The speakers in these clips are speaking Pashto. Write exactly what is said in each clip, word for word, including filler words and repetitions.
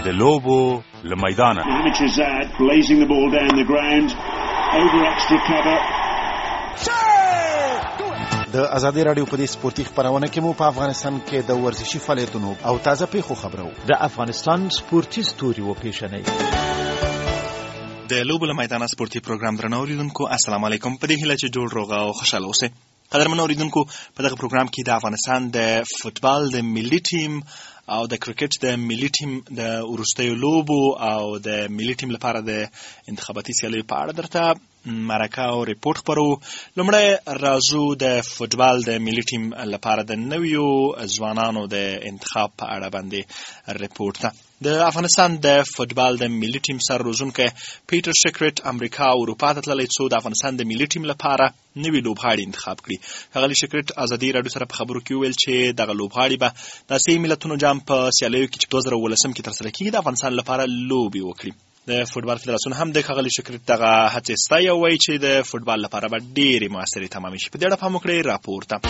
د لوبو له میدانه. د ازادي رادیو په دې سپورتي خبرونه کې مو په افغانستان کې د ورزشي فعالیتونو او تازه پیښو خبرو د افغانستان سپورتي ستوري و پیښنې د لوبو له میدانه سپورتي پروګرام درنو اوریدونکو السلام علیکم. په دې هیله چې جوړ روغ او خوشاله اوسئ. قدرمن اوریدونکو په دغه پروګرام کې د افغانستان د فوتبال د ملي ټیم او د کرکټ د ملي ټیم د وروستیو لوبو او د ملي ټیم لپاره د انتخاباتي سیالیو په اړه درته مرکه او ریپورت خبرو. لومړی راځو د فوتبال د ملي ټیم لپاره د نویو ځوانانو د انتخاب په اړه باندې ریپورت ته. د افغانستان د فوتبال د ملي ټیم سر روزونکی پیټر شکرټ امریکا او اروپا ته تللی څو د افغانستان د ملي ټیم لپاره نوي لوبغاړي انتخاب کړي. ښاغلي شکرټ ازادي راډیو سره په خبرو کې وویل چې دغه لوبغاړي به د اسیایي ملتونو جام په سیالیو کې چې په دوه زره اوولسم کې ترسره کېږي د افغانستان لپاره لوبې وکړي. د فوتبال فدراسیون هم د ښاغلي شکرټ دغه هڅې ستایي او وایي چې د فوتبال لپاره به ډېرې موثرې تمامې شي. په دې اړه پام وکړئ راپور ته.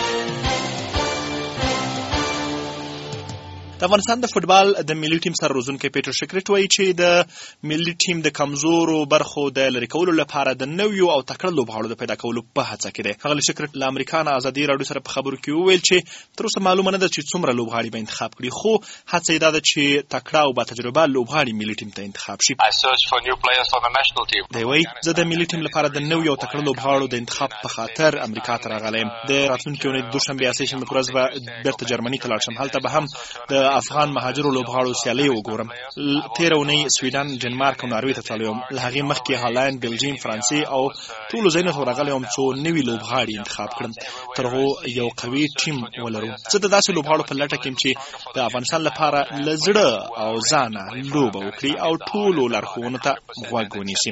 د افغانستان د فوتبال د ملي ټیم سر روزونکی پیټر شکرټ وایي چې د ملي ټیم د کمزورو برخو د لرې کولو لپاره د نویو او تکړه لوبغاړو د پیدا کولو په هڅه کې دی. ښاغلي شکرټ له امریکا نه ازادي راډیو سره په خبرو کې وویل چې تر اوسه معلومه نه ده چې څومره لوبغاړي به انتخاب کړي، خو هڅه یې دا ده چې تکړه او با تجربه لوبغاړي ملي ټیم ته انتخاب شي. دی وایي زه د ملي ټیم لپاره د نویو او تکړه لوبغاړو د انتخاب په خاطر امریکا ته راغلی یم. د راتلونکې اونۍ د دوشنبې یا سهشنبې په ورځ به بېرته جرمني ته لاړ شم. هلته به هم د افغان مهاجرو لوبغاړو سیالۍ وګورم. تېره اونۍ سویډن، ډنمارک او ناروې ته تللی وم. له هغې مخکې هالند، بلجیم، فرانسې او ټولو ځایونو ته ورغلی وم څو نوي لوبغاړي انتخاب کړم تر هغو یو قوي ټیم ولرو. زه د داسې لوبغاړو په لټه کې یم چې د افغانستان لپاره له زړه او ځانه لوبه وکړي او ټولو لارښوونو ته غوږ ونیسي.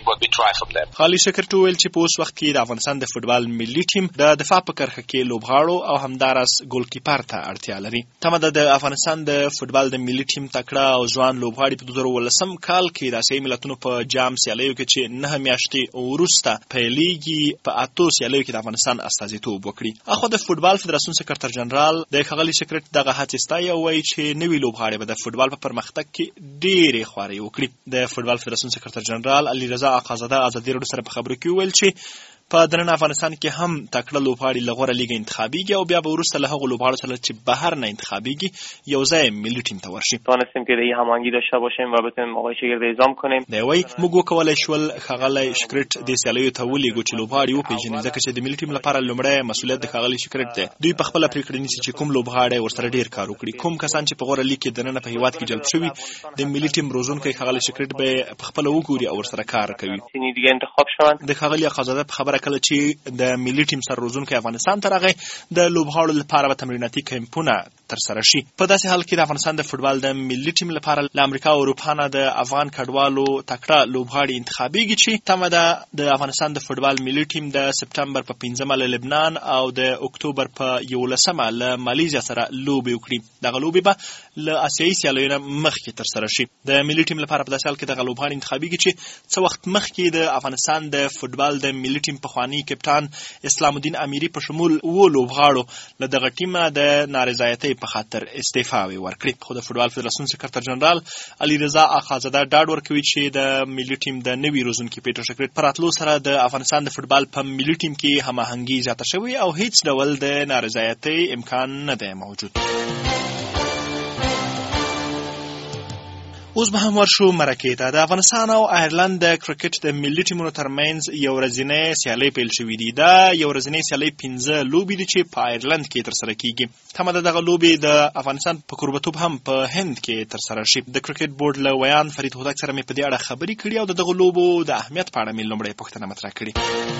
ښاغلي شکرټ وویل چې په اوس وخت کې د افغانستان د فوتبال ملي ټیم د دفاع په کرښه کې لوبغاړو او همداراز ګولکیپر ته اړتیا لري. تمه ده د افغانستان د فوتبال د ملي ټیم تکړه او ځوان لوبغاړي په دوه زره اوولسم کال کې د اسیایي ملتونو په جام سیالیو کې چې نهه میاشتې وروسته پیلېږي په اتو سیالیو کې د افغانستان استازیتوب وکړي. اخوا د فوتبال فدراسیون سکرتر جنرال د ښاغلي شکرټ دغه هڅې ستایي او وایي چې نوي لوبغاړي به د فوتبال په پرمختګ کې ډېرې خوارۍ وکړي. د فوتبال فدراسیون سکرتر جنرال علیرضا آقازاده ازادي راډیو سره په خبرو کې وویل چې په دننه افغانستان کې هم تکړه لوبغاړي له غوره لیګه انتخابیږي او بیا به وروسته له هغو لوبغاړو سره چې بهر نه انتخابیږي یو ځای ملي ټیم ته ورشي. توانستیم که دیگه هماهنگی داشته باشیم و بتونیم آقای شگرد اعزام کنیم. دی وایي موږ وکولی شول ښاغلی شکرټ دې سیالیو ته ولیږو چې لوبغاړي وپېژني، ځکه چې د ملي ټیم لپاره لومړی مسؤلیت د ښاغلي شکرټ دی. دوی په خپله پرېکړه نیسي چې کوم لوبغاړی ورسره ډېر کار وکړي. کوم کسان چې په غوره لیګ کې دننه په هېواد کې جلب شوي د ملي ټیم روزونکی ښاغلي شکرټ به یې په خپله وګوري او ورسره کار کوي. دیگه انتخاب شوند. د ښاغلي آقازاده په خبره کله چې د ملي ټیم سر روزونکی افغانستان ته راغی د لوبغاړو لپاره به تمریناتي کمپونه ترسره شي. په داسې حال کې د افغانستان د فوتبال د ملي ټیم لپاره له امریکا او اروپا نه د افغان کډوالو تکړه لوبغاړي انتخابیږي چې تمه ده د افغانستان د فوتبال ملي ټیم د سپټمبر په پنځمه له لبنان او د اکتوبر په یولسمه له مالیزیا سره لوبې وکړي. دغه لوبې به له اسیایي سیالیو نه مخکې ترسره شي. د ملي ټیم لپاره په داسې حال کې دغه لوبغاړي انتخابیږي چې څه وخت مخکې د افغانستان د فوتبال د ملي ټیم پخواني کپټان اسلام الدین امیری په شمول اوو لوبغاړو له دغه ټیمه د نارضایتۍ په خاطر استعفاوې ورکړي. خو د فوتبال فدراسیون سکرتر جنرال علیرضا آقازاده ډاډ ورکوي چې د ملي ټیم د نوي روزونکي پیټر شکرټ په راتلو سره د افغانستان د فوتبال په ملي ټیم کې هماهنګي زیاته شوې او هیڅ ډول د نارضایتۍ امکان نه دی موجود. اوس به هم ورشو مرکې ته. د افغانستان او آیرلند د کرکټ د ملي ټیمونو ترمنځ یو ورځنۍ سیالۍ پیل شوې دي. دا یو ورځنۍ سیالۍ پنځه لوبې دي چې په آیرلند کې ترسره کیږي. تمه ده دغه لوبې د افغانستان په کوربتوب هم په هند کې ترسره شي. د کرکټ بورډ له ویان فرید هوتک سره مې په دې اړه خبرې کړي او د دغه لوبو د اهمیت په اړه مې لومړی پوښتنه مطرح کړې.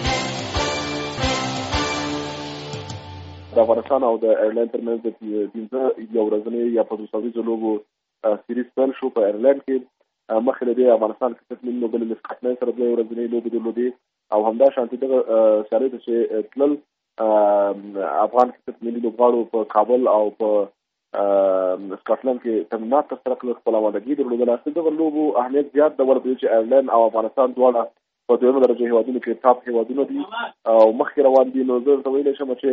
د افغانستان او د آیرلند ترمنځ د پنځه یو ورځنۍ یا په دوه لوبو سیریز پیل شو په آیرلند کې. مخکې له دې افغانستان کرکټ ملي لوبډلې له سکاټلند سره دوه ورځنۍ لوبې درلودې او همدا شانتي دغه سیالۍ ته چې تلل افغان کرکټ ملي لوبغاړو په کابل او په سکاټلند کې تمرینات ترسره کړل، خپله آمادګي درلودله. دغه لوبو اهمیت زیات ده ورته چې آیرلند او افغانستان دواړه په دویمه درجه هېوادونو کې ټاپ هېوادونه دي او مخکې روان دي. نو زه ورته ویلی شم چې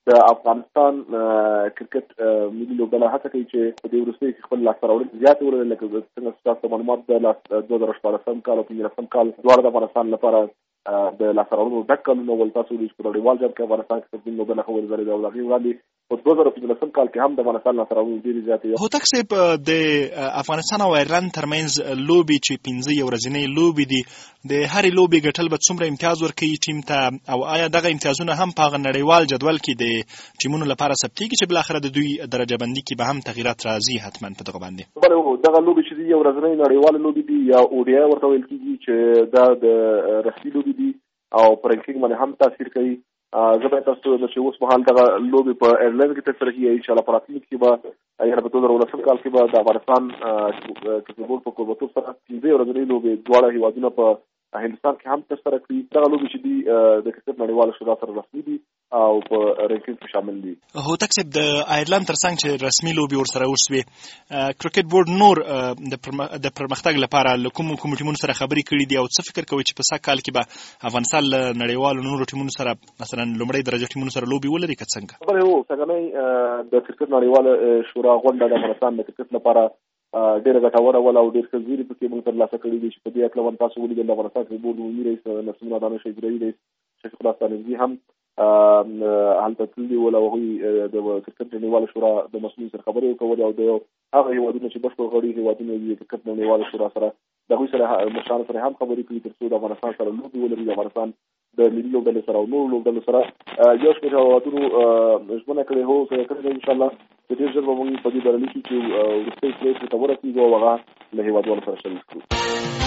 د افغانستان کرکټ ملي لوبډله هڅه کوي چې په دې وروستیو کې خپل لاسته راوړنې زیاتې ولري، لکه څنګه ستاسو معلومات د دوه زره شپاړسم کال او پنځلسم کال دواړه د افغانستان لپاره د لاسته راوړنو ډک کلونه ول. تاسو ویل چې په نړیوال جام کې افغانستان کې کرکټ لوبډله ښه ولري او هغې وړاندې په دوه زره پنځلسم کال کې هم د افغانستان لاسته راوړنې ډېرې زیاتې وې. هوتک صاحب، د افغانستان او ایرلند ترمنځ لوبې چې پنځه یو ورځنۍ لوبې دي، د هرې لوبې ګټل به څومره امتیاز ورکوي ټیم ته، او آیا دغه امتیازونه هم په هغه نړیوال جدول کې د ټیمونو لپاره ثبتېږي چې بالاخره د دوی درجه بندي کې به هم تغییرات راځي حتما په دغه باندې؟ بله، دغه لوبې چې دي یو ورځنۍ نړیواله لوبې دي یا اوډیا ورته ویل کېږي چې دا د رسمي لوبې دي او په رنکینګ باندې هم تاثیر کوي. زه باید تاسو ته چې اوس مهال دغه لوبې په ایرلند کې ترسره کېږي، انشاءالله په راتلونکي کې به یا په دوه زره اوولسم کال کې به د افغانستان کرکټ بورډ په کوربتوب سره پنځه ورځنۍ لوبې دواړه هېوادونه په هندوستان کې هم ترسره کړي. دغه لوبې چې دي د کرکټ نړیواله شورا سره رسمي دي او په رنکینګ کې شامل دي. هوتک صاحب، د ایرلند ترڅنګ چې رسمي لوبې ورسره وشوې، کرکټ بورډ نور د پرمختګ لپاره له کومو کومو ټیمونو سره خبرې کړي دي او څه فکر کوي چې په سږ کال کې به افغانستان له نړیوالو نورو ټیمونو سره مثلا لومړۍ درجه ټیمونو سره لوبې ولري که څنګه؟ خبرې هو څنګهنۍ د کرکټ نړیواله شورا غونډه د افغانستان د کرکټ لپاره ډېره ګټوره وله او ډېر ښه زیري پکې موږ ترلاسه کړي دي چې په دې هکله تاسو ولیدل د افغانستان کرکټ بورډ عمومي رئیس نسیمالله دانش اجرایي رئیس شفیق الله ستانکزي هم هلته تللي ول او هغوی د کرکټ نړیواله شورا د مسؤلینو سره خبرې وکولې او د هغه هېوادونه چې بشپړ غړي هېوادونه دي د کرکټ نړیواله شورا سره د هغوی سره مشرانو سره هم خبرې کړي تر څو د افغانستان سره لوبې ولري، د افغانستان د ملي لوبډلې سره او نورو لوبډلو سره یو شمېر هېوادونو ژمنه کړې هو کړې ده انشاءالله چې ډېر ژر به موږ په دې برنامه کې چې وروستۍ پرېکړې ته ورسېږو او هغه له هېوادوالو سره شریک کړو.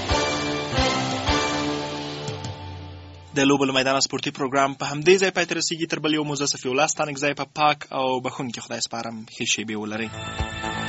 د لوبو له میدانه سپورتي پروګرام په همدې ځای پای ته رسېږي. تر بل یو موزه صفي الله ستانکزی په پاک او بخښونکي خدای سپارم. ښې شېبې ولرئ.